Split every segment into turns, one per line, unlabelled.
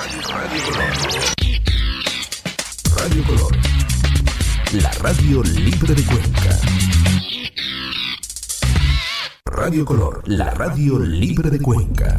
Radio Color, la radio libre de Cuenca. Radio Color, la radio libre de Cuenca.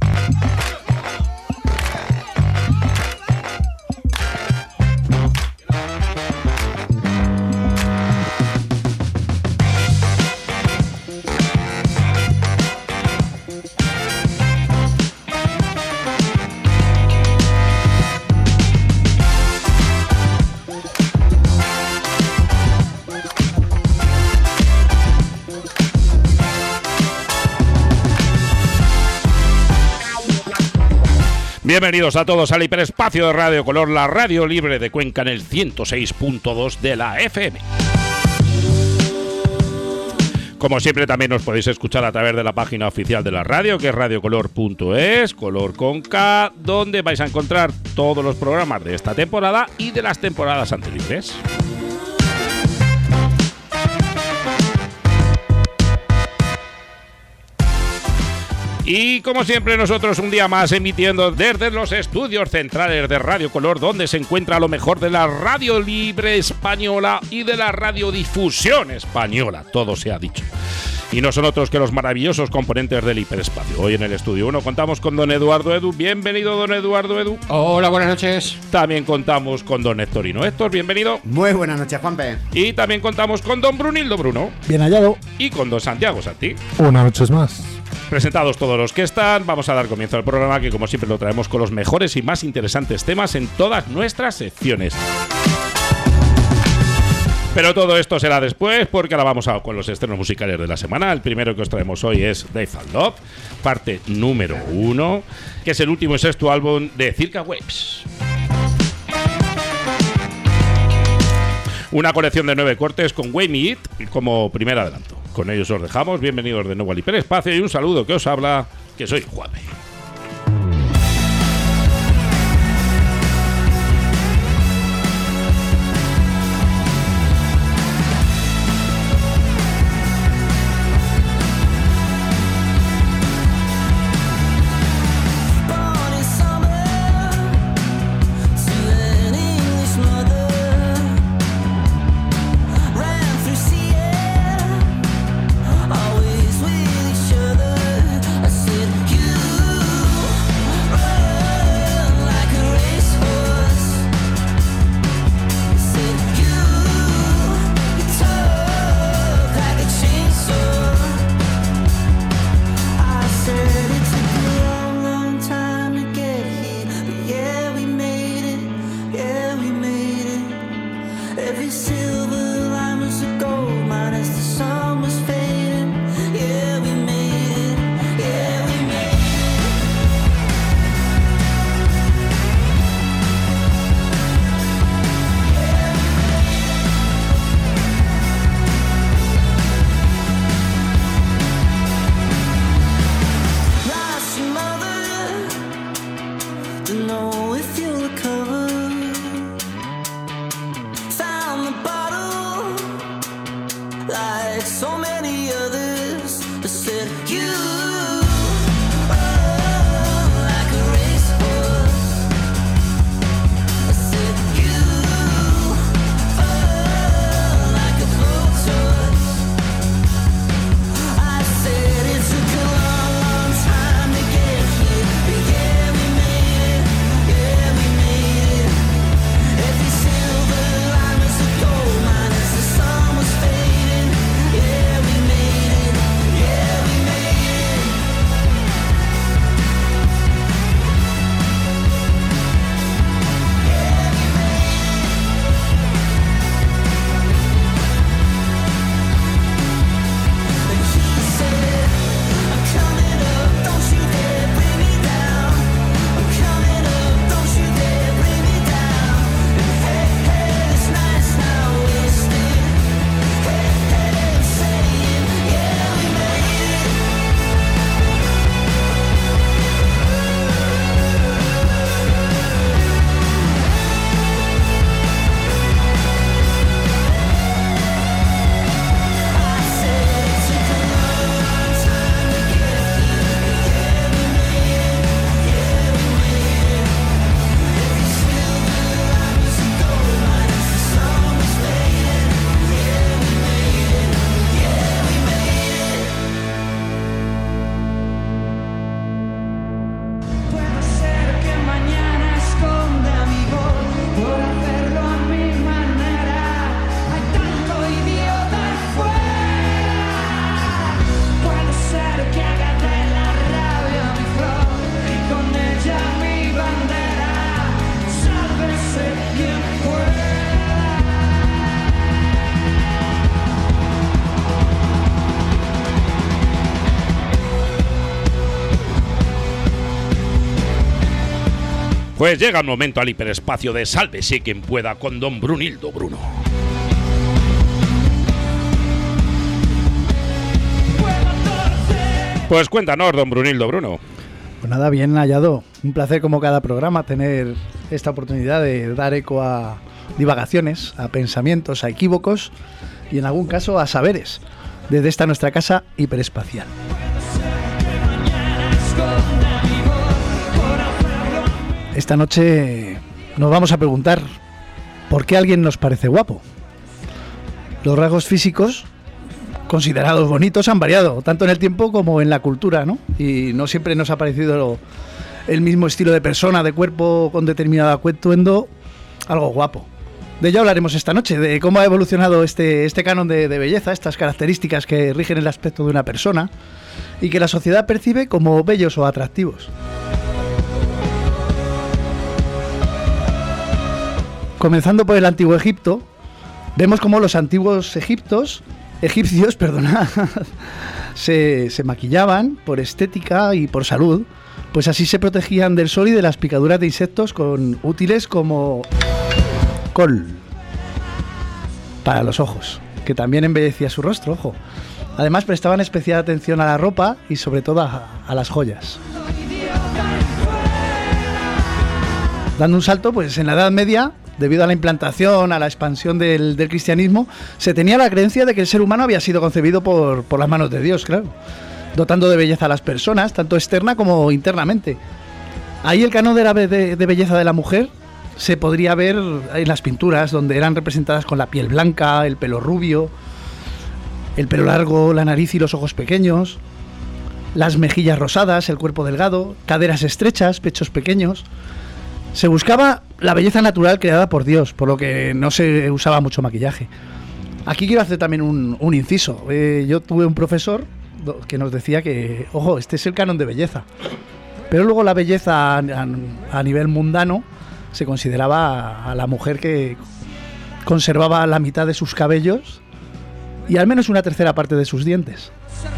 Bienvenidos a todos al hiperespacio de Radio Color, la radio libre de Cuenca en el 106.2 de la FM. Como siempre, también nos podéis escuchar a través de la página oficial de la radio, que es radiocolor.es, color con K, donde vais a encontrar todos los programas de esta temporada y de las temporadas anteriores. Y como siempre, nosotros un día más emitiendo desde los estudios centrales de Radio Color, donde se encuentra lo mejor de la radio libre española y de la radiodifusión española, todo se ha dicho. Y no son otros que los maravillosos componentes del hiperespacio. Hoy en el estudio 1 contamos con don Eduardo Edu. Bienvenido, don Eduardo Edu.
Hola, buenas noches.
También contamos con don Héctorino. Héctor, bienvenido.
Muy buenas noches, Juanpe.
Y también contamos con don Brunildo Bruno.
Bien hallado.
Y con don Santiago Santi.
Buenas noches más.
Presentados todos los que están, vamos a dar comienzo al programa, que como siempre lo traemos con los mejores y más interesantes temas en todas nuestras secciones. Pero todo esto será después, porque ahora vamos con los estrenos musicales de la semana. El primero que os traemos hoy es Dave and Love, parte número 1, que es el último y sexto álbum de Circa Waves. Una colección de 9 cortes con Way Me It como primer adelanto. Con ellos os dejamos. Bienvenidos de nuevo al hiperespacio y un saludo que os habla, que soy Juanpe. Pues llega el momento al hiperespacio de Sálvese quien pueda con don Brunildo Bruno. Pues cuéntanos, don Brunildo Bruno.
Pues nada, bien hallado. Un placer como cada programa tener esta oportunidad de dar eco a divagaciones, a pensamientos, a equívocos y en algún caso a saberes desde esta nuestra casa hiperespacial. Esta noche nos vamos a preguntar ¿por qué alguien nos parece guapo? Los rasgos físicos considerados bonitos han variado, tanto en el tiempo como en la cultura, ¿no? Y no siempre nos ha parecido el mismo estilo de persona, de cuerpo con determinado atuendo, algo guapo. De ello hablaremos esta noche, de cómo ha evolucionado este canon de belleza, estas características que rigen el aspecto de una persona y que la sociedad percibe como bellos o atractivos. Comenzando por el Antiguo Egipto, vemos cómo los antiguos egipcios, se maquillaban por estética y por salud, pues así se protegían del sol y de las picaduras de insectos con útiles como col para los ojos, que también embellecía su rostro, ojo. Además prestaban especial atención a la ropa y sobre todo a las joyas. Dando un salto, pues en la Edad Media, debido a la implantación, a la expansión del cristianismo, se tenía la creencia de que el ser humano había sido concebido por las manos de Dios, claro, dotando de belleza a las personas, tanto externa como internamente. Ahí el canon de belleza de la mujer se podría ver en las pinturas, donde eran representadas con la piel blanca, el pelo rubio, el pelo largo, la nariz y los ojos pequeños, las mejillas rosadas, el cuerpo delgado, caderas estrechas, pechos pequeños. Se buscaba la belleza natural creada por Dios, por lo que no se usaba mucho maquillaje. Aquí quiero hacer también un inciso. Yo tuve un profesor que nos decía que, ojo, este es el canon de belleza. Pero luego la belleza a nivel mundano se consideraba a la mujer que conservaba la mitad de sus cabellos y al menos una tercera parte de sus dientes.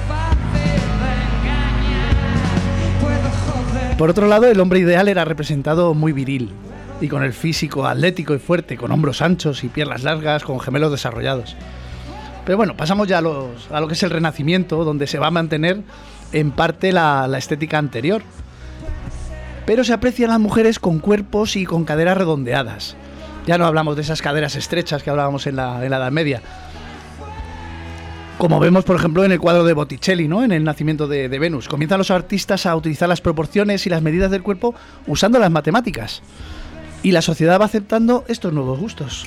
Por otro lado, el hombre ideal era representado muy viril y con el físico atlético y fuerte, con hombros anchos y piernas largas, con gemelos desarrollados. Pero bueno, pasamos ya a lo que es el Renacimiento, donde se va a mantener en parte la estética anterior. Pero se aprecian las mujeres con cuerpos y con caderas redondeadas. Ya no hablamos de esas caderas estrechas que hablábamos en la Edad Media. Como vemos, por ejemplo, en el cuadro de Botticelli, ¿no? En el nacimiento de Venus. Comienzan los artistas a utilizar las proporciones y las medidas del cuerpo usando las matemáticas. Y la sociedad va aceptando estos nuevos gustos.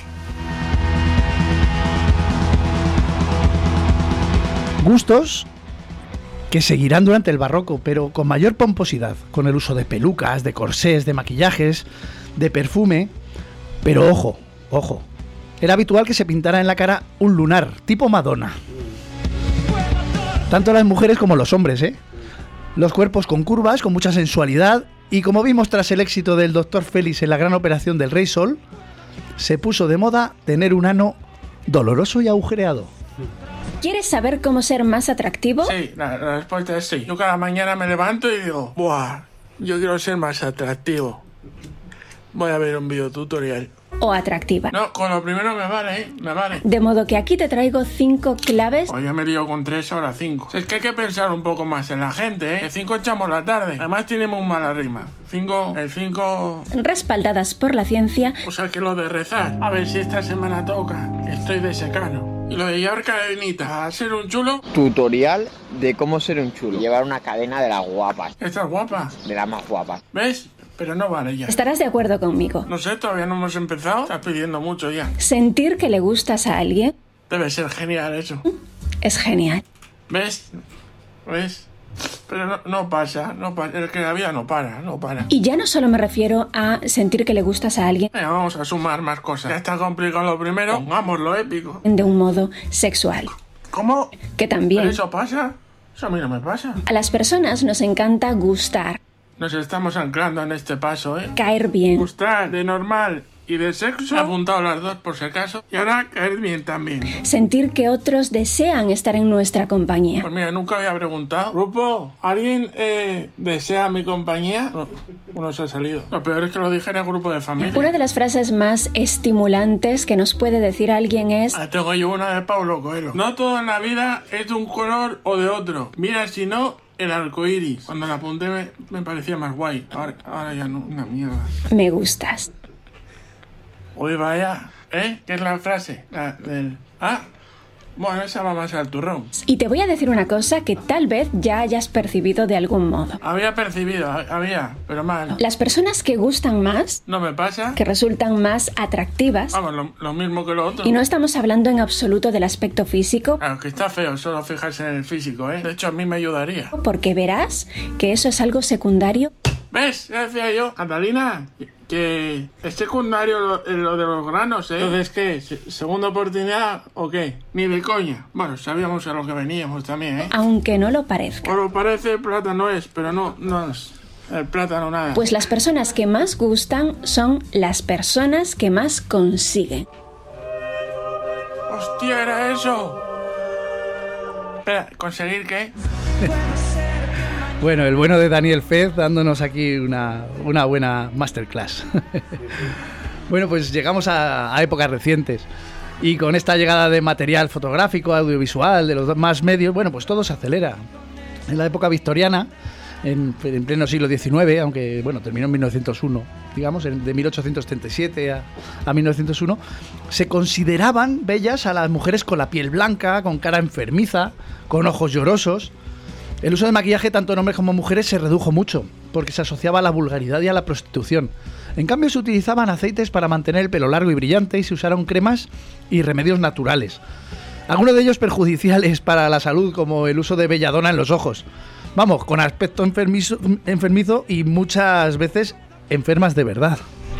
Gustos que seguirán durante el barroco, pero con mayor pomposidad, con el uso de pelucas, de corsés, de maquillajes, de perfume. Pero ojo, era habitual que se pintara en la cara un lunar, tipo Madonna. Tanto las mujeres como los hombres, ¿eh? Los cuerpos con curvas, con mucha sensualidad, y como vimos tras el éxito del Dr. Félix en la gran operación del Rey Sol, se puso de moda tener un ano doloroso y agujereado.
¿Quieres saber cómo ser más atractivo?
Sí, la respuesta es sí. Yo cada mañana me levanto y digo, ¡buah! Yo quiero ser más atractivo. Voy a ver un videotutorial.
¿O atractiva?
No, con lo primero me vale, me vale.
De modo que aquí te traigo 5 claves.
Hoy ya me lío con 3, ahora 5. Es que hay que pensar un poco más en la gente, ¿eh? El 5 echamos la tarde. Además tiene muy mala rima. El 5...
respaldadas por la ciencia.
O sea que lo de rezar. A ver si esta semana toca. Estoy de secano. Y lo de llevar cadenita a ser un chulo.
Tutorial de cómo ser un chulo. Llevar una cadena de las guapas.
¿Estás guapa?
De las más guapas.
¿Ves? Pero no vale ya.
Estarás de acuerdo conmigo.
No sé, todavía no hemos empezado. Estás pidiendo mucho ya.
Sentir que le gustas a alguien.
Debe ser genial eso.
Es genial.
¿Ves? Pero no pasa. Es que la vida no para.
Y ya no solo me refiero a sentir que le gustas a alguien.
Venga, vamos a sumar más cosas. Ya está complicado lo primero. Pongámoslo épico.
De un modo sexual.
¿Cómo?
Que también.
¿Pero eso pasa? Eso a mí no me pasa.
A las personas nos encanta gustar.
Nos estamos anclando en este paso, ¿eh?
Caer bien.
Gustar, de normal. Y de sexo, he apuntado las dos por si acaso. Y ahora caer bien también.
Sentir que otros desean estar en nuestra compañía.
Pues mira, nunca había preguntado. Grupo, ¿alguien desea mi compañía? No, uno se ha salido. Lo peor es que lo dije en el grupo de familia.
Una de las frases más estimulantes que nos puede decir alguien es:
tengo yo una de Paulo Coelho. No todo en la vida es de un color o de otro. Mira, si no, el arco iris. Cuando la apunté me parecía más guay. Ahora ya no, una mierda.
Me gustas.
Uy, vaya. ¿Qué es la frase? La del... Bueno, esa va más al turrón.
Y te voy a decir una cosa que tal vez ya hayas percibido de algún modo.
Había percibido, pero mal.
Las personas que gustan más...
No me pasa.
Que resultan más atractivas...
Vamos, lo mismo que lo otro.
Y no estamos hablando en absoluto del aspecto físico.
Claro, que está feo solo fijarse en el físico, ¿eh? De hecho, a mí me ayudaría.
Porque verás que eso es algo secundario.
¿Ves? Ya decía yo, Catalina, que es secundario lo de los granos, ¿eh? Entonces, ¿qué? ¿Segunda oportunidad o qué? Ni de coña. Bueno, sabíamos a lo que veníamos también, ¿eh?
Aunque no lo parezca.
O lo parece, plata no es, pero no es el plátano nada.
Pues las personas que más gustan son las personas que más consiguen.
¡Hostia, era eso! Espera, ¿conseguir qué?
Bueno, el bueno de Daniel Fez dándonos aquí una buena masterclass. Bueno, pues llegamos a épocas recientes y con esta llegada de material fotográfico, audiovisual, de los más medios, bueno, pues todo se acelera. En la época victoriana, en pleno siglo XIX, aunque bueno, terminó en 1901, digamos, de 1837 a 1901, se consideraban bellas a las mujeres con la piel blanca, con cara enfermiza, con ojos llorosos. El uso de maquillaje tanto en hombres como en mujeres se redujo mucho, porque se asociaba a la vulgaridad y a la prostitución. En cambio se utilizaban aceites para mantener el pelo largo y brillante y se usaron cremas y remedios naturales. Algunos de ellos perjudiciales para la salud, como el uso de belladona en los ojos. Vamos, con aspecto enfermizo y muchas veces enfermas de verdad.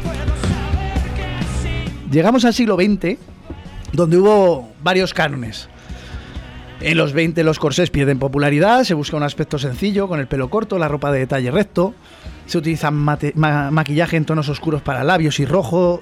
Llegamos al siglo XX, donde hubo varios cánones. En los 20 los corsés pierden popularidad, se busca un aspecto sencillo, con el pelo corto, la ropa de detalle recto, se utiliza maquillaje en tonos oscuros para labios y ojos,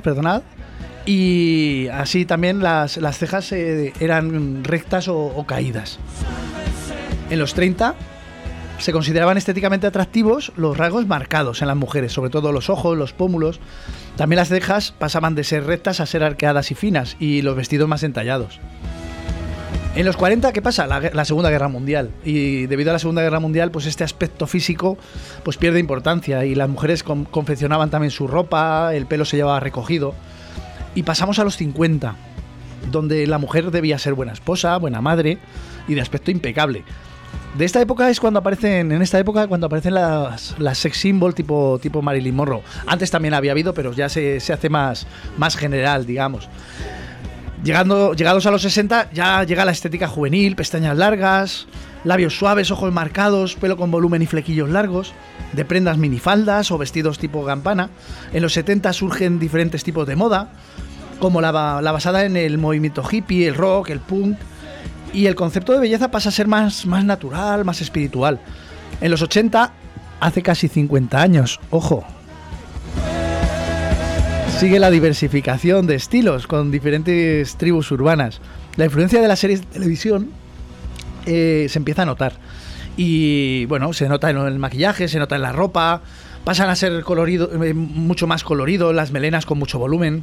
y así también las cejas eran rectas o caídas. En los 30 se consideraban estéticamente atractivos los rasgos marcados en las mujeres, sobre todo los ojos, los pómulos. También las cejas pasaban de ser rectas a ser arqueadas y finas, y los vestidos más entallados. En los 40, ¿qué pasa? La Segunda Guerra Mundial. Y debido a la Segunda Guerra Mundial, pues este aspecto físico pues pierde importancia. Y las mujeres confeccionaban también su ropa, el pelo se llevaba recogido. Y pasamos a los 50, donde la mujer debía ser buena esposa, buena madre y de aspecto impecable. De esta época es cuando aparecen, las sex symbol tipo Marilyn Monroe. Antes también había habido, pero ya se hace más general, digamos. Llegados a los 60 ya llega la estética juvenil, pestañas largas, labios suaves, ojos marcados, pelo con volumen y flequillos largos, de prendas minifaldas o vestidos tipo campana. En los 70 surgen diferentes tipos de moda, como la basada en el movimiento hippie, el rock, el punk, y el concepto de belleza pasa a ser más natural, más espiritual. En los 80, hace casi 50 años, ojo, sigue la diversificación de estilos con diferentes tribus urbanas. La influencia de las series de televisión se empieza a notar. Y bueno, se nota en el maquillaje, se nota en la ropa. Pasan a ser mucho más coloridos, las melenas con mucho volumen.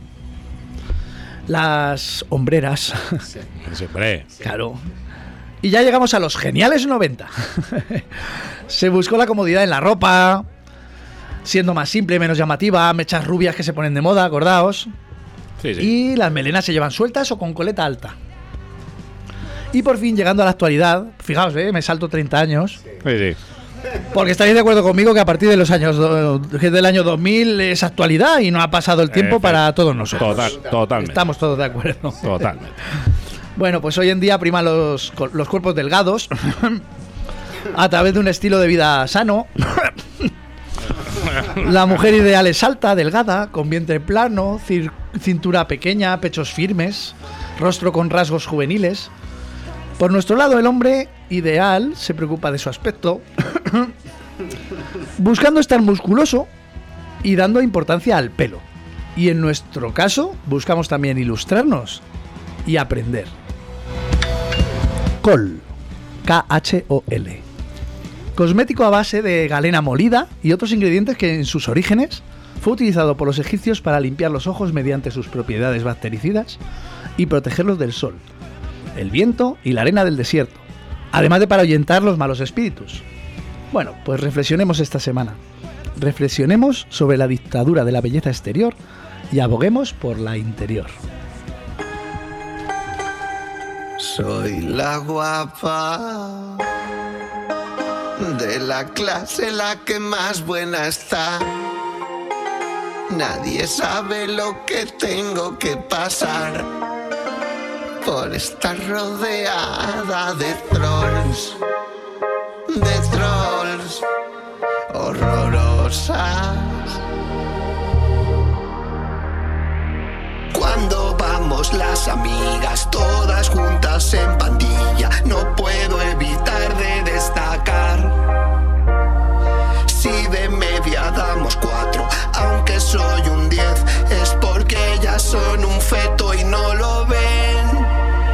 Las hombreras.
Sí, hombre.
Claro. Y ya llegamos a los geniales 90. Se buscó la comodidad en la ropa, siendo más simple, menos llamativa, mechas rubias que se ponen de moda, acordaos.
Sí.
Y las melenas se llevan sueltas o con coleta alta. Y por fin, llegando a la actualidad, fijaos, me salto 30 años.
Sí.
Porque estaréis de acuerdo conmigo que a partir de los años del año 2000 es actualidad y no ha pasado el tiempo para todos nosotros.
Totalmente.
Estamos todos de acuerdo.
Totalmente.
Bueno, pues hoy en día priman los cuerpos delgados a través de un estilo de vida sano. La mujer ideal es alta, delgada, con vientre plano, cintura pequeña, pechos firmes, rostro con rasgos juveniles. Por nuestro lado, el hombre ideal se preocupa de su aspecto, buscando estar musculoso y dando importancia al pelo. Y en nuestro caso, buscamos también ilustrarnos y aprender. Kohl, K-H-O-L. Cosmético a base de galena molida y otros ingredientes que en sus orígenes fue utilizado por los egipcios para limpiar los ojos mediante sus propiedades bactericidas y protegerlos del sol, el viento y la arena del desierto, además de para ahuyentar los malos espíritus. Bueno, pues reflexionemos esta semana. Reflexionemos sobre la dictadura de la belleza exterior y aboguemos por la interior.
Soy la guapa de la clase, la que más buena está. Nadie sabe lo que tengo que pasar por estar rodeada de trolls horrorosas. Cuando vamos las amigas todas juntas en pandilla, no puedo evitar de destacar. Si de media damos 4, aunque soy un 10, es porque ellas son un feto y no lo ven.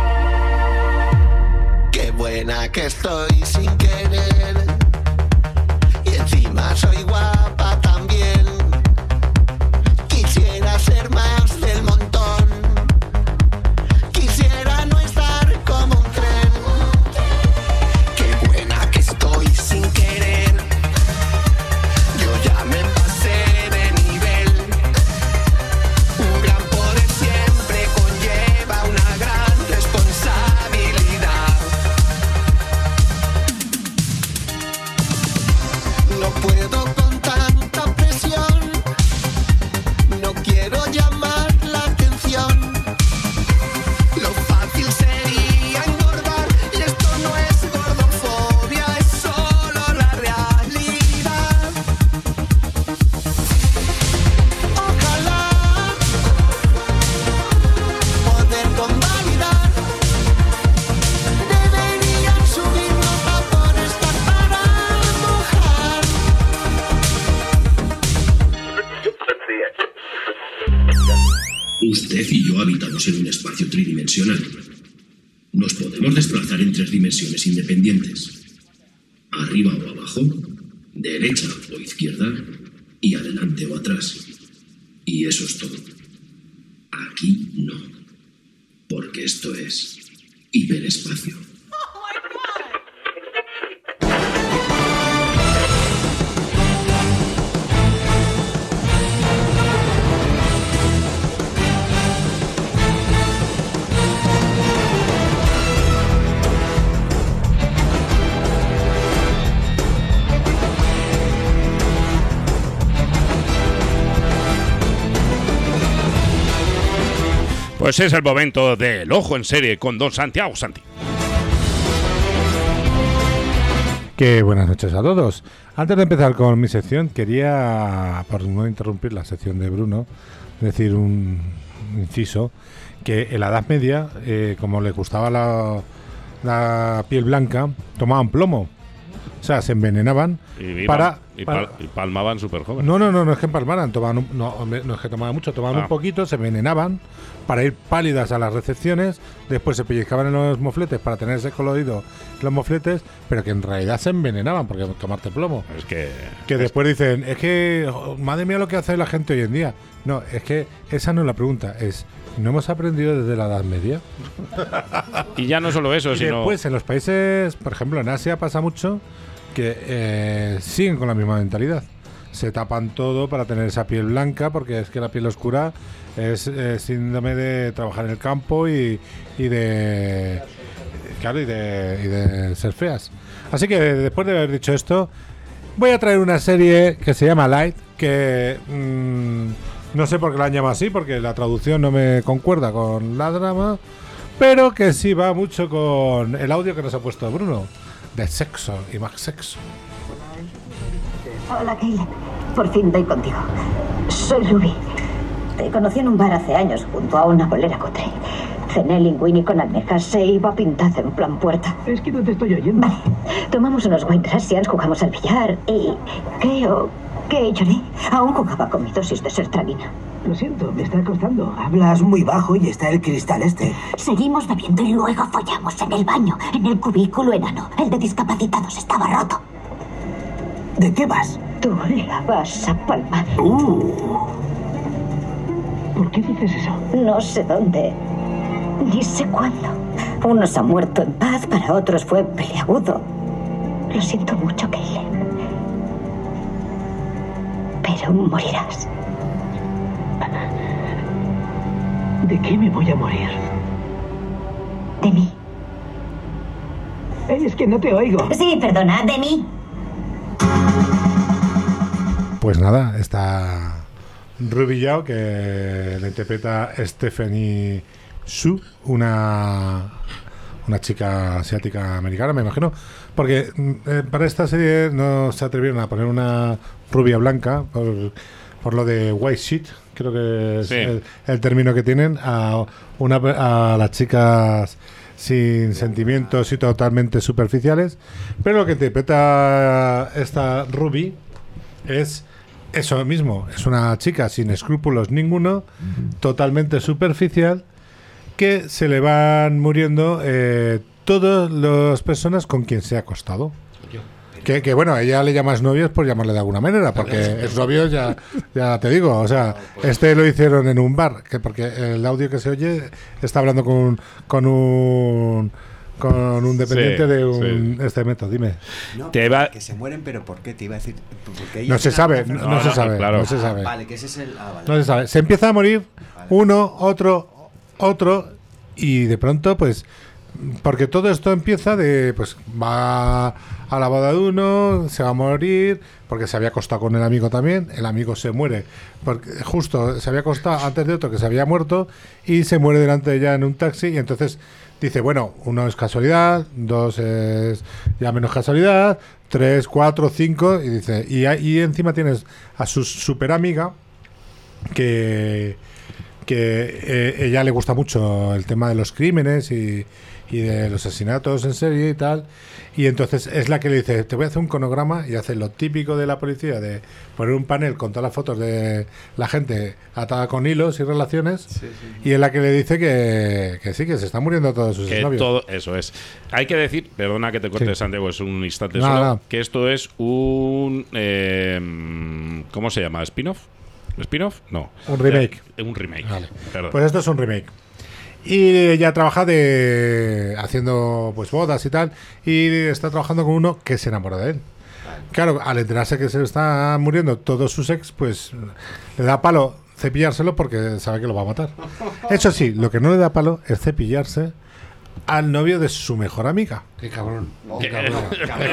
Qué buena que estoy sin querer, y encima soy guapa también. Quisiera ser más del montón, quisiera no estar como un tren. Qué buena que estoy sin querer, yo ya me pasé de nivel. Un gran poder siempre conlleva una gran responsabilidad. No puedo con tanta presión, no quiero llamar la atención. Lo fácil sería engordar, y esto no es gordofobia, es solo la realidad. Ojalá poder convalidar. Deberían subir nota por estar para mojar.
Usted y yo habitamos en un espacio tridimensional. Nos podemos desplazar en 3 dimensiones independientes. Arriba o abajo, derecha o izquierda, y adelante o atrás. Y eso es todo. Aquí no. Porque esto es hiperespacio.
Pues es el momento del Ojo en Serie con don Santiago Santi.
Qué buenas noches a todos. Antes de empezar con mi sección, quería, por no interrumpir la sección de Bruno, decir un inciso, que en la Edad Media, como les gustaba la piel blanca, tomaban plomo. O sea, se envenenaban
Y palmaban súper jóvenes.
No es que empalmaran, no es que tomaban mucho, tomaban un poquito, se envenenaban para ir pálidas a las recepciones, después se pellizcaban en los mofletes para tener ese colorido en los mofletes, pero que en realidad se envenenaban porque tomarte plomo.
Es que
después dicen, es que, madre mía lo que hace la gente hoy en día. No, es que esa no es la pregunta, es, ¿no hemos aprendido desde la Edad Media?
Y ya no solo eso, sino...
Después, en los países, por ejemplo, en Asia pasa mucho que siguen con la misma mentalidad. Se tapan todo para tener esa piel blanca, porque es que la piel oscura es síndrome de trabajar en el campo y de ser feas. Así que después de haber dicho esto, voy a traer una serie que se llama Light, que no sé por qué la han llamado así, porque la traducción no me concuerda con la drama, pero que sí va mucho con el audio que nos ha puesto Bruno, de sexo y más sexo.
Hola, Caleb. Por fin doy contigo. Soy Ruby. Te conocí en un bar hace años junto a una bolera cutre. Cené linguini con almejas, se iba pintado en plan puerta. Es que no te estoy oyendo. Vale. Tomamos unos White Russians, jugamos al billar y creo ¿Qué, Johnny? Aún jugaba con mi dosis de sertralina.
Lo siento, me está costando. Hablas muy bajo y está el cristal este.
Seguimos bebiendo y luego follamos en el baño, en el cubículo enano. El de discapacitados estaba roto.
¿De qué vas?
Tú la vas a palmar.
¿Por qué dices eso?
No sé dónde, ni sé cuándo. Unos han muerto en paz, para otros fue peleagudo. Lo siento mucho, Caleb. Pero morirás.
¿De qué me voy a morir?
De mí.
Es que no te oigo.
Sí, perdona, de mí.
Pues nada, está Ruby Yao, que la interpreta Stephanie Su, una chica asiática americana, me imagino, porque para esta serie no se atrevieron a poner una rubia blanca por lo de white sheet, creo que es el término que tienen, a las chicas sin sentimientos y totalmente superficiales, pero lo que interpreta esta Ruby es eso mismo, es una chica sin escrúpulos ninguno, totalmente superficial, que se le van muriendo todas las personas con quien se ha acostado. Que bueno, ella le llamas novios por llamarle de alguna manera, porque es novio, ya te digo, o sea, lo hicieron en un bar, porque el audio que se oye está hablando con un dependiente de un este método. Dime.
No, que se mueren, pero ¿por qué? Te iba a decir, porque
no se sabe, no se sabe,
claro.
No se sabe.
Vale, que ese es el vale.
No se sabe. Se empieza a morir uno, otro y de pronto pues porque todo esto empieza de pues va a la boda de uno, se va a morir porque se había acostado con el amigo también, el amigo se muere porque justo se había acostado antes de otro que se había muerto y se muere delante de ella en un taxi y entonces dice, bueno, 1 es casualidad, 2 es ya menos casualidad, 3, 4, 5 y dice, y encima tienes a su super amiga que ella le gusta mucho el tema de los crímenes y de los asesinatos en serie y tal, y entonces es la que le dice, te voy a hacer un cronograma, y hace lo típico de la policía de poner un panel con todas las fotos de la gente atada con hilos y relaciones, y es la que le dice que sí, que se están muriendo todos sus novios.
Todo eso es. Hay que decir, perdona que te corte, Santiago, es un instante
Nada.
que esto es un ¿cómo se llama? ¿Spin-off? ¿Spin-off? No.
Un remake.
Un remake.
Vale.
Perdón.
Pues esto es un remake. Y ella trabaja haciendo pues bodas y tal, y está trabajando con uno que se enamora de él. Claro, al enterarse que se está muriendo todos sus ex, pues le da palo cepillárselo porque sabe que lo va a matar. Eso sí, lo que no le da palo es cepillarse al novio de su mejor amiga.
Qué cabrón.
Qué
cabrona.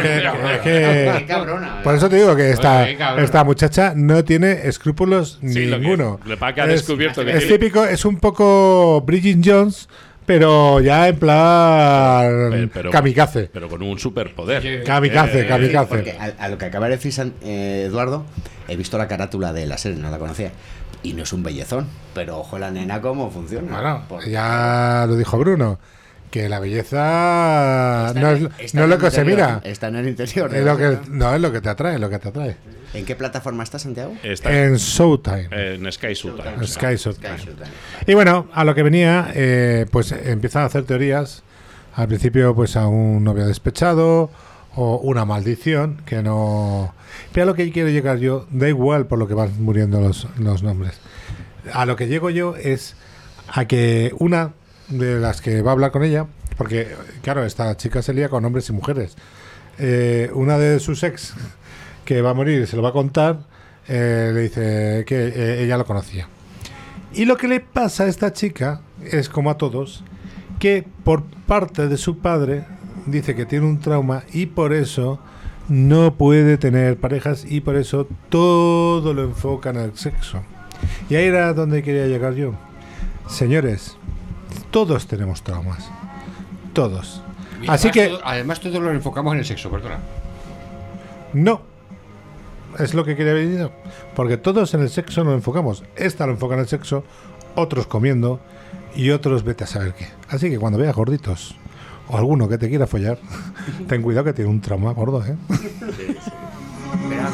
Qué cabrona. Por eso te digo que esta muchacha no tiene escrúpulos ninguno.
Le pasa que ha descubierto
es típico, es un poco Bridget Jones, pero ya en plan kamikaze.
Pero con un superpoder.
Kamikaze.
Porque a lo que acaba de decir Eduardo, he visto la carátula de la serie, no la conocía. Y no es un bellezón, pero ojo la nena cómo funciona.
Bueno, ya lo dijo Bruno, que la belleza no es lo que se mira.
Está en el interior.
Es lo que te atrae,
¿En qué plataforma está, Santiago?
En Showtime.
En Sky Showtime.
Sky Showtime. Y bueno, a lo que venía, pues empiezan a hacer teorías. Al principio, pues a un novio despechado o una maldición que no. Pero a lo que quiero llegar yo, da igual por lo que van muriendo los nombres. A lo que llego yo es a que una de las que va a hablar con ella, porque claro, esta chica se lía con hombres y mujeres, una de sus ex que va a morir y se lo va a contar, le dice que ella lo conocía, y lo que le pasa a esta chica es como a todos, que por parte de su padre dice que tiene un trauma y por eso no puede tener parejas y por eso todo lo enfoca en el sexo. Y ahí era donde quería llegar yo. Señores, todos tenemos traumas. Todos.
Y
así
además todos lo enfocamos en el sexo, perdona.
No. Es lo que quería venir. Porque todos en el sexo nos enfocamos. Esta lo enfoca en el sexo, otros comiendo y otros vete a saber qué. Así que cuando veas gorditos o alguno que te quiera follar, ten cuidado que tiene un trauma gordo, ¿eh?
Verás,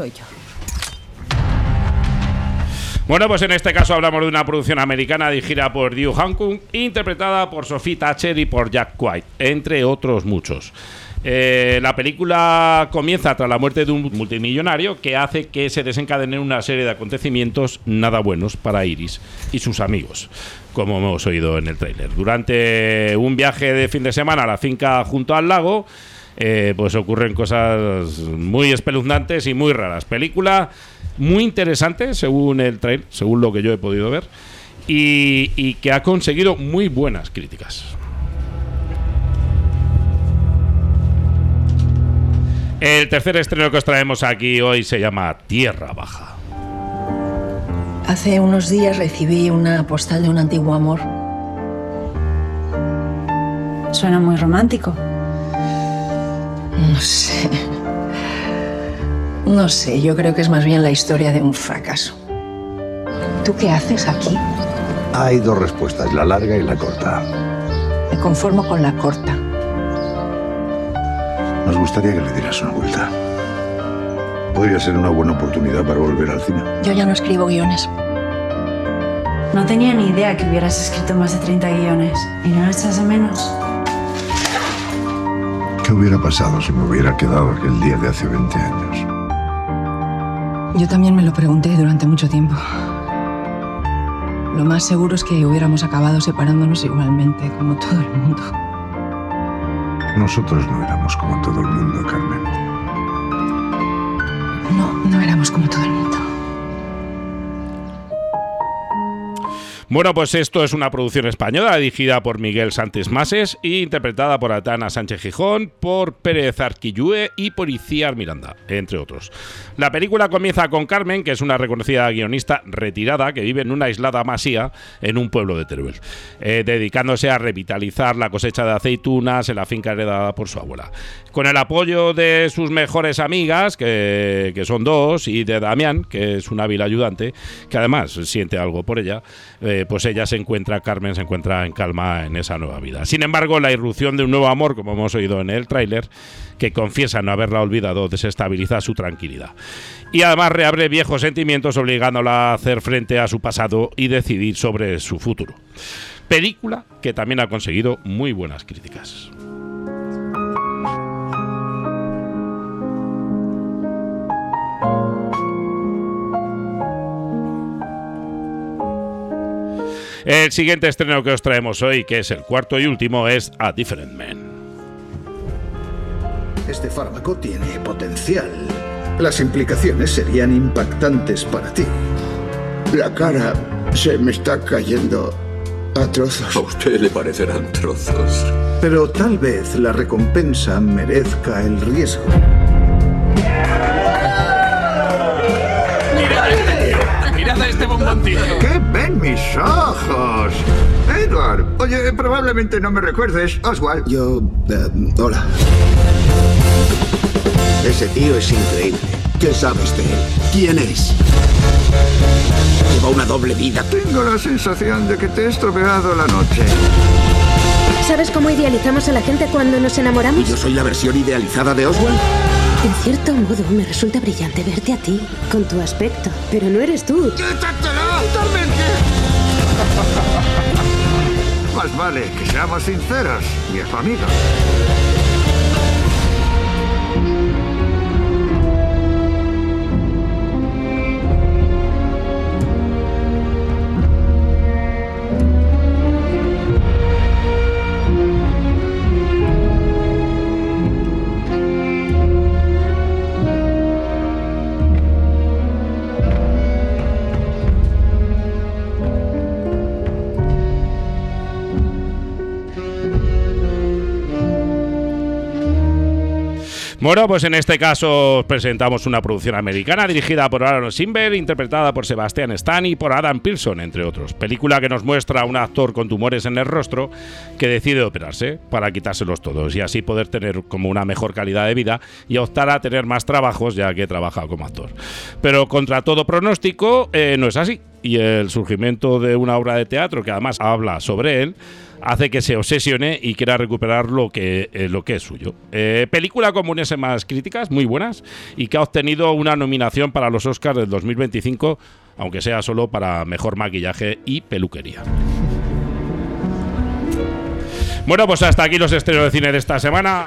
soy yo.
Bueno, pues en este caso hablamos de una producción americana dirigida por Hugh Hancock, interpretada por Sophie Thatcher y por Jack White, entre otros muchos. La película comienza tras la muerte de un multimillonario que hace que se desencadenen una serie de acontecimientos nada buenos para Iris y sus amigos, como hemos oído en el tráiler. Durante un viaje de fin de semana a la finca junto al lago, pues ocurren cosas muy espeluznantes y muy raras. Película muy interesante según el trailer, según lo que yo he podido ver, y que ha conseguido muy buenas críticas. El tercer estreno que os traemos aquí hoy se llama Tierra Baja.
Hace unos días recibí una postal de un antiguo amor.
Suena muy romántico.
No sé, yo creo que es más bien la historia de un fracaso. ¿Tú qué haces aquí?
Hay dos respuestas, la larga y la corta.
Me conformo con la corta.
Nos gustaría que le dieras una vuelta. Podría ser una buena oportunidad para volver al cine.
Yo ya no escribo guiones.
No tenía ni idea que hubieras escrito más de 30 guiones. ¿Y no lo echas de menos?
¿Qué hubiera pasado si me hubiera quedado aquel día de hace 20 años?
Yo también me lo pregunté durante mucho tiempo. Lo más seguro es que hubiéramos acabado separándonos igualmente, como todo el mundo.
Nosotros no éramos como todo el mundo, Carmen.
No éramos como todo el mundo.
Bueno, pues esto es una producción española dirigida por Miguel Santis Mases e interpretada por Atana Sánchez Gijón, por Pérez Arquillue y por Iciar Miranda, entre otros. La película comienza con Carmen, que es una reconocida guionista retirada que vive en una aislada masía en un pueblo de Teruel, dedicándose a revitalizar la cosecha de aceitunas en la finca heredada por su abuela. Con el apoyo de sus mejores amigas, que son dos, y de Damián, que es un hábil ayudante, que además siente algo por ella, pues Carmen se encuentra en calma en esa nueva vida. Sin embargo, la irrupción de un nuevo amor, como hemos oído en el tráiler, que confiesa no haberla olvidado, desestabiliza su tranquilidad. Y además reabre viejos sentimientos, obligándola a hacer frente a su pasado y decidir sobre su futuro. Película que también ha conseguido muy buenas críticas. El siguiente estreno que os traemos hoy, que es el cuarto y último, es A Different Man.
Este fármaco tiene potencial. Las implicaciones serían impactantes para ti. La cara se me está cayendo a trozos.
A usted le parecerán trozos.
Pero tal vez la recompensa merezca el riesgo.
¡Mirad a este bomboncillo!
¿Qué ven mis ojos? Edward, oye, probablemente no me recuerdes. Oswald. Hola. Ese tío es increíble. ¿Qué sabes de él? ¿Quién es? Lleva una doble vida. Tengo la sensación de que te he estropeado la noche.
¿Sabes cómo idealizamos a la gente cuando nos enamoramos?
¿Yo soy la versión idealizada de Oswald?
En cierto modo, me resulta brillante verte a ti, con tu aspecto. Pero no eres tú.
¡Quítatelo! ¡Totalmente! Más vale que seamos sinceros, viejo amigo.
Bueno, pues en este caso os presentamos una producción americana dirigida por Aaron Simber, interpretada por Sebastian Stan y por Adam Pearson, entre otros. Película que nos muestra a un actor con tumores en el rostro que decide operarse para quitárselos todos y así poder tener como una mejor calidad de vida y optar a tener más trabajos ya que trabaja como actor. Pero contra todo pronóstico no es así, y el surgimiento de una obra de teatro que además habla sobre él hace que se obsesione y quiera recuperar lo que es suyo. Película con buenísimas críticas, muy buenas, y que ha obtenido una nominación para los Oscars del 2025, aunque sea solo para mejor maquillaje y peluquería. Bueno, pues hasta aquí los estrenos de cine de esta semana.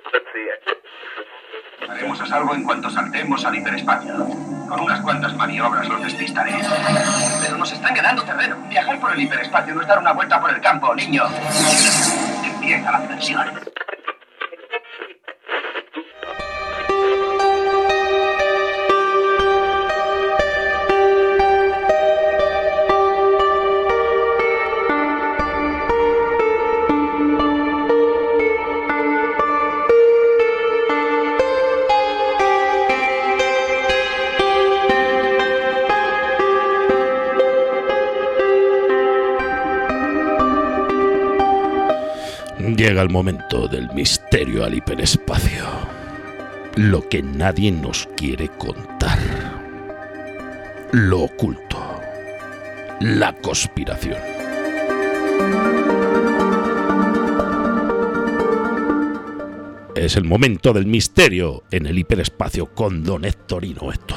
Estaremos a salvo en cuanto saltemos al hiperespacio. Con unas cuantas maniobras los despistaré. Pero nos están ganando terreno. Viajar por el hiperespacio no es dar una vuelta por el campo, niño. Empieza la diversión.
Llega el momento del misterio al hiperespacio. Lo que nadie nos quiere contar. Lo oculto. La conspiración. Es el momento del misterio en el hiperespacio con don Héctorino Héctor.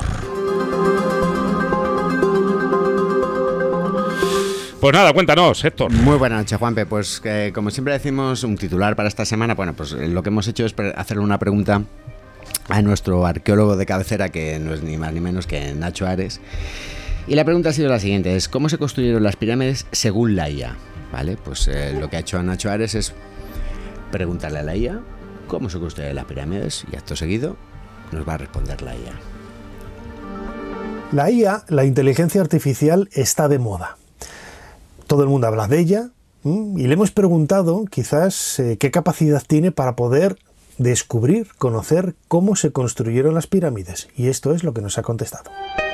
Pues nada, cuéntanos, Héctor.
Muy buena noche, Juanpe. Pues como siempre decimos, un titular para esta semana. Bueno, pues lo que hemos hecho es hacerle una pregunta a nuestro arqueólogo de cabecera, que no es ni más ni menos que Nacho Ares. Y la pregunta ha sido la siguiente: es ¿cómo se construyeron las pirámides según la IA? Vale, pues lo que ha hecho Nacho Ares es preguntarle a la IA cómo se construyen las pirámides, y acto seguido nos va a responder la IA.
La IA, la inteligencia artificial, está de moda. Todo el mundo habla de ella y le hemos preguntado quizás qué capacidad tiene para poder descubrir, conocer cómo se construyeron las pirámides. Y esto es lo que nos ha contestado.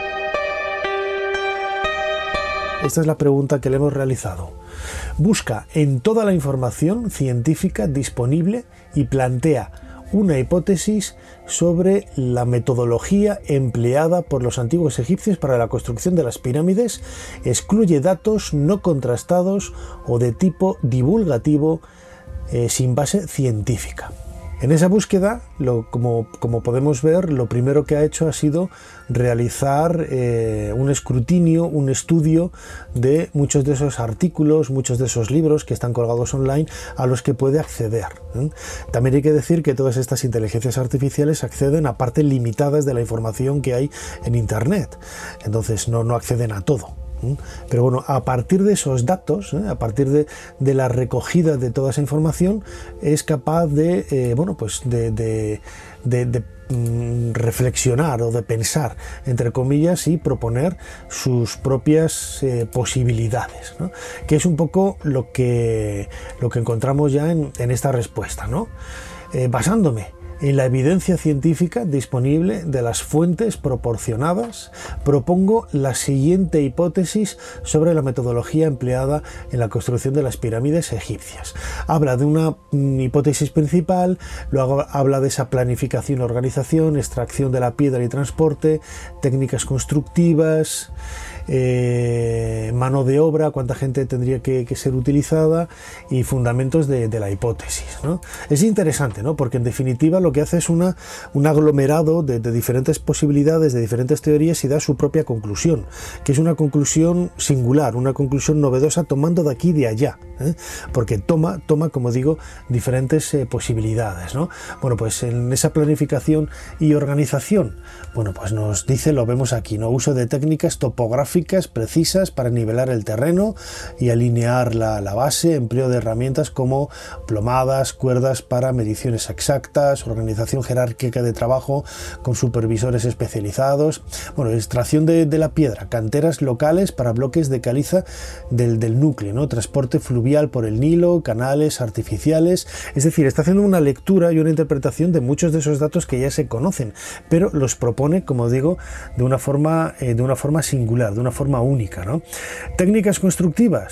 Esta es la pregunta que le hemos realizado. Busca en toda la información científica disponible y plantea una hipótesis sobre la metodología empleada por los antiguos egipcios para la construcción de las pirámides. Excluye datos no contrastados o de tipo divulgativo sin base científica. En esa búsqueda, como podemos ver, lo primero que ha hecho ha sido realizar un escrutinio, un estudio de muchos de esos artículos, muchos de esos libros que están colgados online a los que puede acceder. También hay que decir que todas estas inteligencias artificiales acceden a partes limitadas de la información que hay en Internet, entonces no acceden a todo. Pero bueno, a partir de esos datos, a partir de la recogida de toda esa información, es capaz de reflexionar o de pensar, entre comillas, y proponer sus propias posibilidades, ¿no? Que es un poco lo que encontramos ya en esta respuesta, ¿no? Basándome en la evidencia científica disponible de las fuentes proporcionadas, propongo la siguiente hipótesis sobre la metodología empleada en la construcción de las pirámides egipcias. Habla de una hipótesis principal, luego habla de esa planificación, organización, extracción de la piedra y transporte, técnicas constructivas, mano de obra, cuánta gente tendría que ser utilizada, y fundamentos de la hipótesis, ¿no? Es interesante, ¿no? Porque en definitiva lo que hace es un aglomerado de diferentes posibilidades, de diferentes teorías, y da su propia conclusión, que es una conclusión singular, una conclusión novedosa, tomando de aquí y de allá, porque toma, como digo, diferentes posibilidades, ¿no? Bueno, pues en esa planificación y organización, bueno, pues nos dice, lo vemos aquí, ¿no? Uso de técnicas topográficas precisas para nivelar el terreno y alinear la base, empleo de herramientas como plomadas, cuerdas para mediciones exactas, organización jerárquica de trabajo con supervisores especializados, bueno, extracción de la piedra, canteras locales para bloques de caliza del núcleo, ¿no? Transporte fluvial por el Nilo, canales artificiales. Es decir, está haciendo una lectura y una interpretación de muchos de esos datos que ya se conocen, pero los propone, como digo, de una forma singular, de una forma única, ¿no? Técnicas constructivas.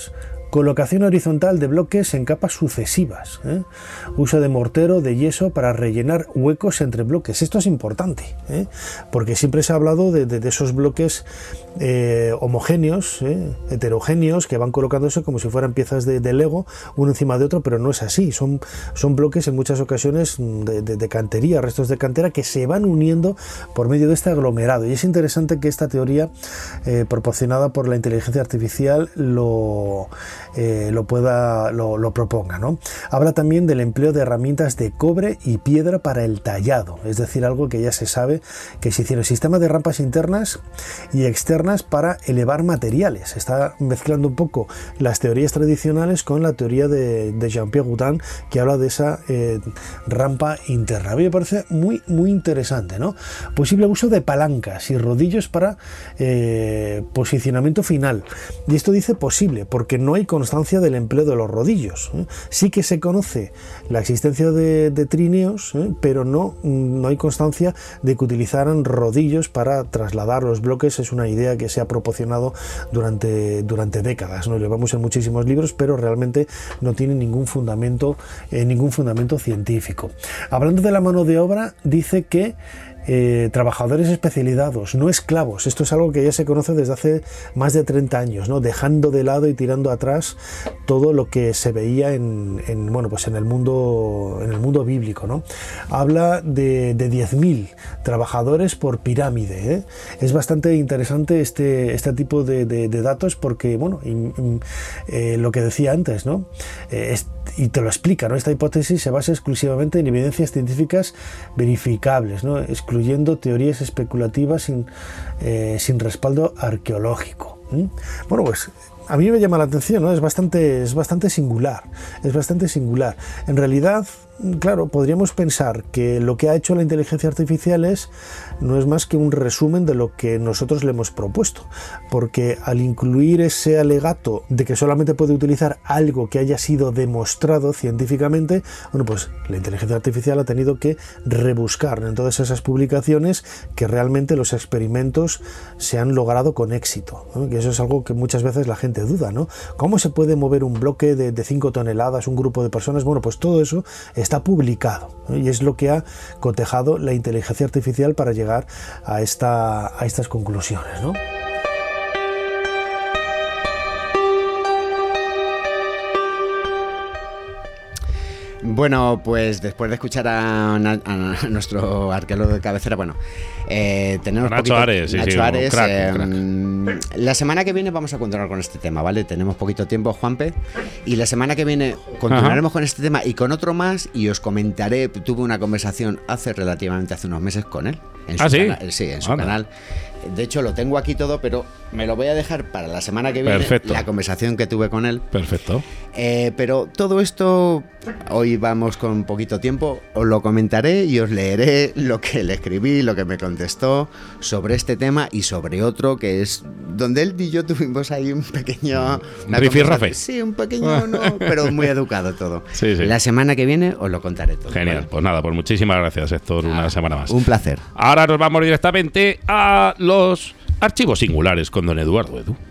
Colocación horizontal de bloques en capas sucesivas. Uso de mortero, de yeso para rellenar huecos entre bloques. Esto es importante, porque siempre se ha hablado de esos bloques homogéneos, heterogéneos, que van colocándose como si fueran piezas de Lego, uno encima de otro, pero no es así. Son bloques en muchas ocasiones de cantería, restos de cantera, que se van uniendo por medio de este aglomerado. Y es interesante que esta teoría proporcionada por la inteligencia artificial lo proponga, ¿no? Habla también del empleo de herramientas de cobre y piedra para el tallado, es decir, algo que ya se sabe que se hicieron sistemas de rampas internas y externas para elevar materiales. Está mezclando un poco las teorías tradicionales con la teoría de Jean-Pierre Houdin, que habla de esa rampa interna. A mí me parece muy interesante, ¿no? Posible uso de palancas y rodillos para posicionamiento final. Y esto dice posible porque no hay constancia del empleo de los rodillos. Sí que se conoce la existencia de trineos, pero no hay constancia de que utilizaran rodillos para trasladar los bloques. Es una idea que se ha proporcionado durante décadas, ¿no? Lo vemos en muchísimos libros, pero realmente no tiene ningún fundamento científico. Hablando de la mano de obra, dice que trabajadores especializados, no esclavos. Esto es algo que ya se conoce desde hace más de 30 años, ¿no? Dejando de lado y tirando atrás todo lo que se veía en el mundo bíblico, ¿no? Habla de 10.000 trabajadores por pirámide, Es bastante interesante este tipo de datos porque, lo que decía antes, ¿no? Y te lo explica, ¿no? Esta hipótesis se basa exclusivamente en evidencias científicas verificables, ¿no? Excluyendo teorías especulativas sin respaldo arqueológico. Pues a mí me llama la atención, ¿no? Es bastante singular. En realidad, claro, podríamos pensar que lo que ha hecho la inteligencia artificial no es más que un resumen de lo que nosotros le hemos propuesto, porque al incluir ese alegato de que solamente puede utilizar algo que haya sido demostrado científicamente, pues la inteligencia artificial ha tenido que rebuscar en todas esas publicaciones que realmente los experimentos se han logrado con éxito, ¿no? Que eso es algo que muchas veces la gente duda, ¿no? ¿Cómo se puede mover un bloque de 5 toneladas, un grupo de personas? Pues todo eso está publicado, ¿no? Y es lo que ha cotejado la inteligencia artificial para llegar a estas conclusiones, ¿no?
Bueno, pues después de escuchar a nuestro arqueólogo de cabecera, tenemos
Nacho Ares,
crack. La semana que viene vamos a continuar con este tema, ¿vale? Tenemos poquito tiempo, Juanpe, y la semana que viene continuaremos con este tema y con otro más, y os comentaré. Tuve una conversación hace unos meses con él. En su canal. De hecho, lo tengo aquí todo, pero me lo voy a dejar para la semana que viene.
Perfecto.
La conversación que tuve con él.
Perfecto.
Pero todo esto, hoy vamos con poquito tiempo, os lo comentaré y os leeré lo que le escribí, lo que me contestó sobre este tema y sobre otro que es donde él y yo tuvimos ahí un pequeño...
rifirrafe.
Sí, un pequeño, pero muy educado todo.
Sí.
La semana que viene os lo contaré todo.
Genial. ¿Vale? Pues nada, muchísimas gracias, Héctor, una semana más.
Un placer.
Ahora nos vamos directamente a los archivos singulares con don Eduardo Edu.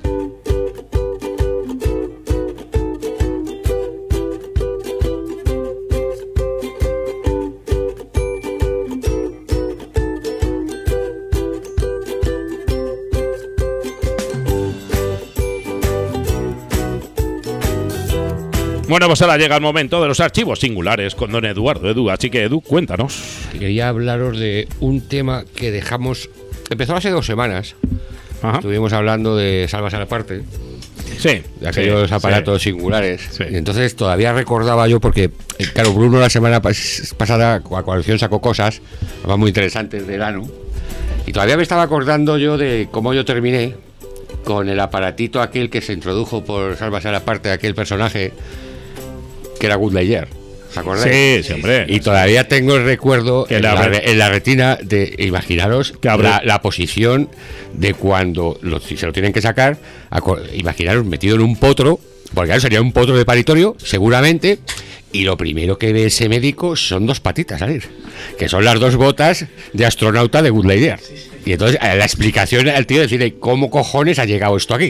Bueno, pues ahora llega el momento de los archivos singulares con don Eduardo Edu. Así que, Edu, cuéntanos.
Quería hablaros de un tema que dejamos... Empezó hace 2 semanas. Ajá. Estuvimos hablando de Salvas a la parte.
Sí.
De aquellos aparatos singulares. Sí. Y entonces todavía recordaba yo, porque, claro, Bruno la semana pasada a coalición sacó cosas muy interesantes del ANO. Y todavía me estaba acordando yo de cómo yo terminé con el aparatito aquel que se introdujo por Salvas a la parte de aquel personaje que era Buzz Lightyear. ¿Os acordáis?
Sí, hombre.
Y todavía tengo el recuerdo en la retina de, imaginaros, la posición de cuando si se lo tienen que sacar, imaginaros metido en un potro, porque claro, sería un potro de paritorio, seguramente, y lo primero que ve ese médico son 2 patitas salir, que son las 2 botas de astronauta de Buzz Lightyear. Y entonces la explicación al tío decirle, ¿cómo cojones ha llegado esto aquí?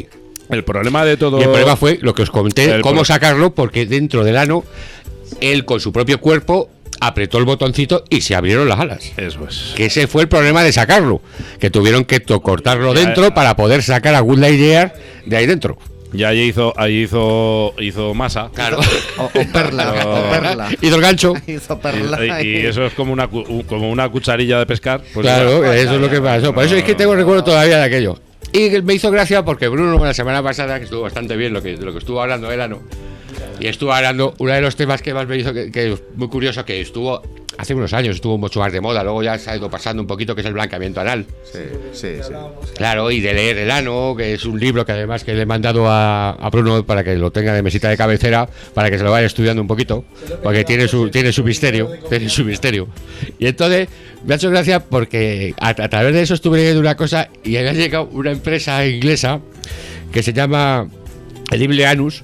El problema de todo...
Y el problema fue lo que os comenté, cómo sacarlo, porque dentro del ano, él con su propio cuerpo apretó el botoncito y se abrieron las alas.
Eso es.
Que ese fue el problema de sacarlo, que tuvieron que cortarlo dentro para poder sacar a Buzz Lightyear de ahí dentro.
Y allí hizo masa.
Claro. O perla.
Hizo el gancho.
Hizo perla.
Y eso es como una cucharilla de pescar.
Pues claro, eso es lo que pasó. Por eso es que tengo recuerdo todavía de aquello. Y me hizo gracia porque Bruno la semana pasada, que estuvo bastante bien de lo que estuvo hablando del ano, y estuvo hablando, uno de los temas que más me hizo que es muy curioso, que estuvo hace unos años, estuvo mucho más de moda, luego ya se ha ido pasando un poquito, que es el blanqueamiento anal.
Sí.
Claro, y de leer el ano, que es un libro que además que le he mandado a Bruno para que lo tenga de mesita de cabecera, para que se lo vaya estudiando un poquito, porque tiene su misterio. Y entonces me ha hecho gracia porque a través de eso estuve leyendo una cosa y había llegado una empresa inglesa que se llama Edible Anus.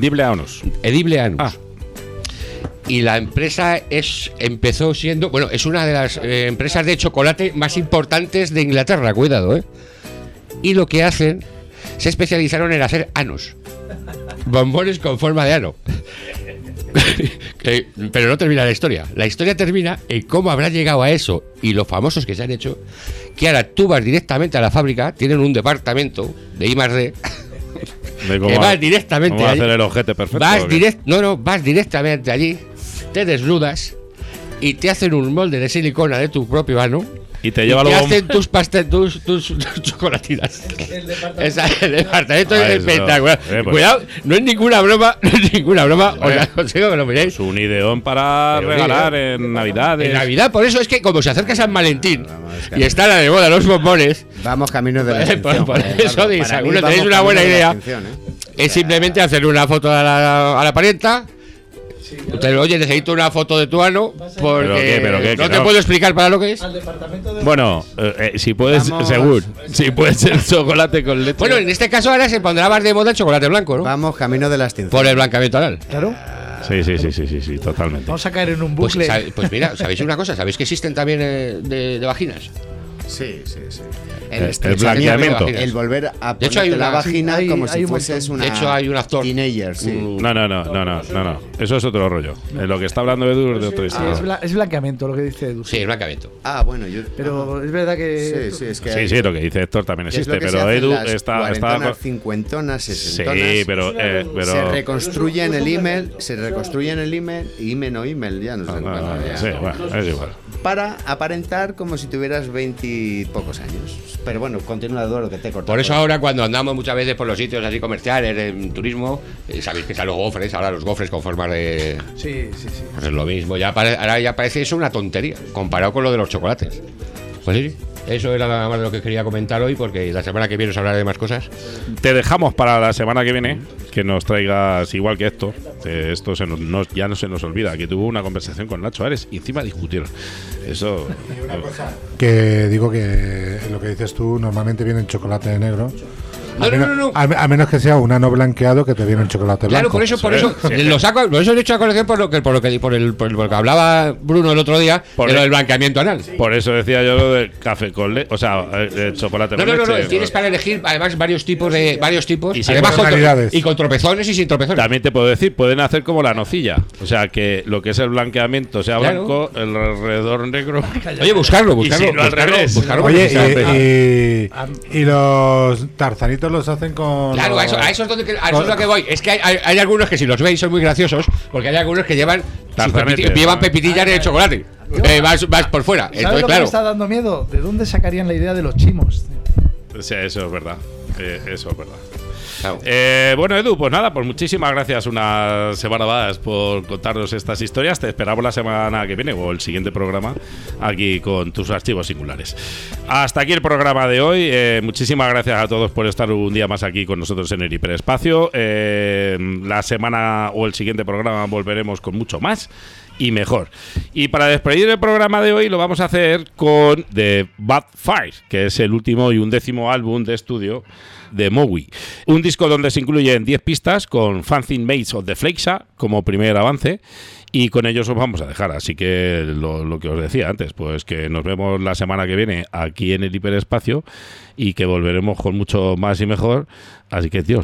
Y la empresa empezó siendo, bueno, es una de las empresas de chocolate más importantes de Inglaterra, cuidado, ¿eh? Y lo que hacen, se especializaron en hacer anos, bombones con forma de ano. Pero no termina la historia. La historia termina en cómo habrá llegado a eso y los famosos que se han hecho, que ahora tú vas directamente a la fábrica, tienen un departamento de I+D, que vas directamente
¿cómo
allí,
hacer el ojete perfecto?
Vas directamente allí, te desnudas y te hacen un molde de silicona de tu propio ano.
Y te lleva luego
hacen tus chocolatinas. El departamento es espectacular. Cuidado, no es ninguna broma. Os aconsejo que lo miréis.
Es un ideón para regalar en Navidades.
En Navidad, por eso es que como se acerca San Valentín y está la de moda los bombones.
Vamos camino de la extinción.
Por eso dice, seguro tenéis una buena idea. Es simplemente hacerle una foto a la parienta. Oye, necesito una foto de tu ano porque
¿Pero qué?
No te puedo explicar para lo que es.
Bueno, si puedes, seguro. Si puede ser chocolate con leche.
Bueno, en este caso ahora se pondrá más de moda el chocolate blanco, ¿no?
Vamos camino de la extinción.
Por el blanqueamiento anal.
Claro.
Sí, totalmente.
Vamos a caer en un bucle.
Pues mira, ¿sabéis una cosa? ¿Sabéis que existen también de vaginas?
Sí.
El blanqueamiento.
El volver a
de hecho, hay
la vagina como si fueses una.
De hecho, hay un actor.
Teenager, sí.
No. Eso es otro rollo. Lo que está hablando Edu es de otro historia.
Es blanqueamiento lo que dice Edu.
Sí, es blanqueamiento.
Bueno,
pero es verdad que.
Sí,
lo que dice Héctor también existe. Pero Edu está.
Cincuentonas, sesentonas.
Sí, pero.
Se reconstruye en el email. Email, ya no sé.
Sí, bueno, es igual.
Para aparentar como si tuvieras 20 y pocos años. Pero bueno, continúa lo que te he cortado.
Por eso ahora cuando andamos muchas veces por los sitios así comerciales, en turismo, sabéis que están los gofres, ahora los gofres con forma de...
Sí.
Pues es lo mismo, ahora ya parece eso una tontería, comparado con lo de los chocolates. Pues sí, eso era nada más de lo que quería comentar hoy, porque la semana que viene os hablaré de más cosas.
Te dejamos para la semana que viene que nos traigas, igual que esto ya no se nos olvida, que tuvo una conversación con Nacho Ares y encima discutieron. Eso.
Y una cosa que digo que lo que dices tú normalmente viene en chocolate negro.
No.
A menos que sea un ano blanqueado que te viene en chocolate blanco.
Claro, por eso lo saco, por eso lo he hecho a colección por lo que hablaba Bruno el otro día de lo del blanqueamiento anal.
Por eso decía yo lo del café con leche, o sea, de chocolate con leche.
No, tienes para elegir además varios tipos y
además
y con tropezones y sin tropezones.
También te puedo decir, pueden hacer como la nocilla, o sea, que lo que es el blanqueamiento sea blanco, el alrededor negro.
Oye, buscarlo.
Y si no, al revés.
Oye, y los tarzanitos los hacen con.
Claro, a eso es lo que voy. Es que hay algunos que si los veis son muy graciosos, porque hay algunos que llevan pepitillas de chocolate. Vas por fuera.
¿Sabes
Entonces,
lo que me está dando miedo? ¿De dónde sacarían la idea de los chimos?
O sea, eso es verdad. Claro. Bueno, Edu, pues nada, pues muchísimas gracias una semana más por contarnos estas historias. Te esperamos la semana que viene o el siguiente programa aquí con tus archivos singulares. Hasta aquí el programa de hoy. Muchísimas gracias a todos por estar un día más aquí con nosotros en el Hiperespacio. La semana o el siguiente programa volveremos con mucho más y mejor. Y para despedir el programa de hoy lo vamos a hacer con The Bad Fire, que es el último y 11º álbum de estudio de Mowi. Un disco donde se incluyen 10 pistas con Fancy Mates of the Flexa como primer avance. Y con ellos os vamos a dejar, así que lo que os decía antes, pues que nos vemos la semana que viene aquí en el hiperespacio y que volveremos con mucho más y mejor. Así que Dios.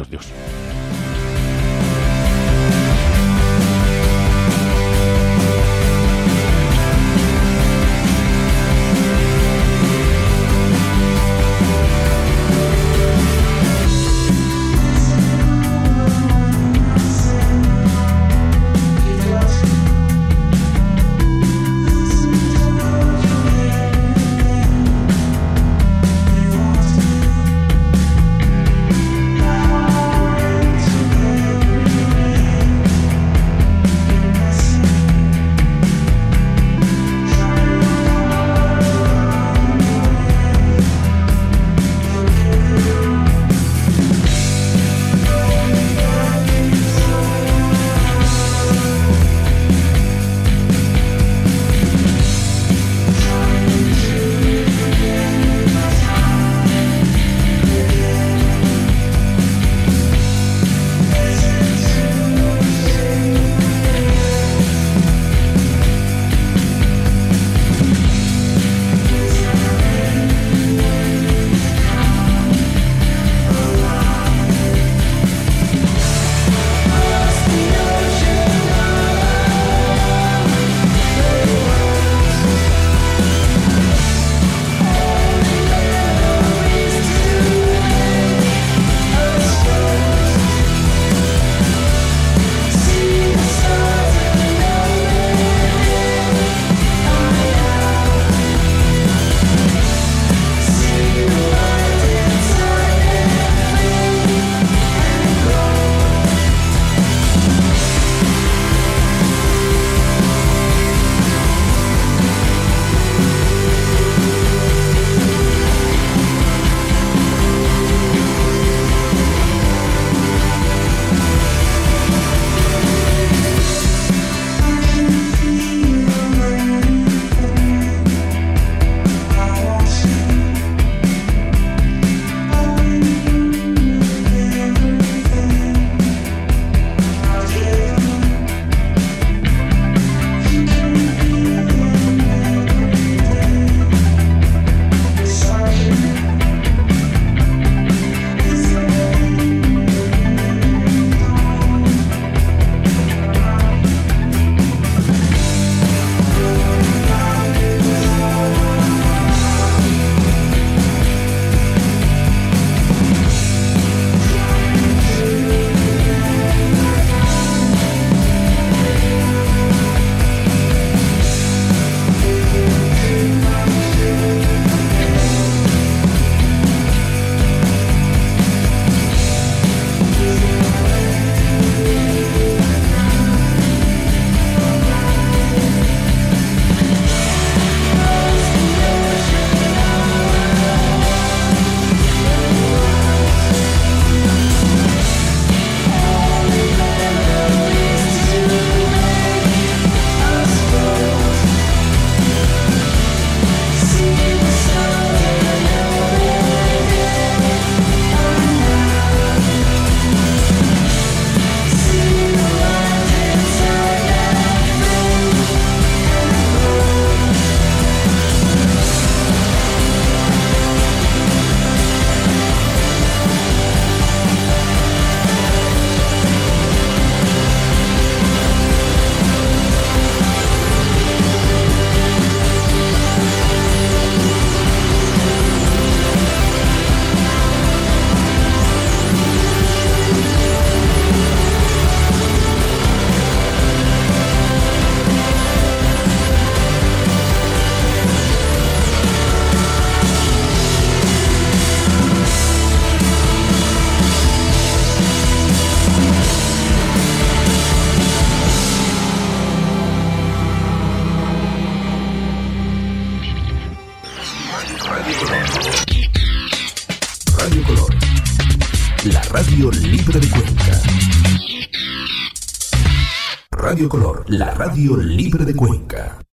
La radio libre de Cuenca. Radio Color, la radio libre de Cuenca.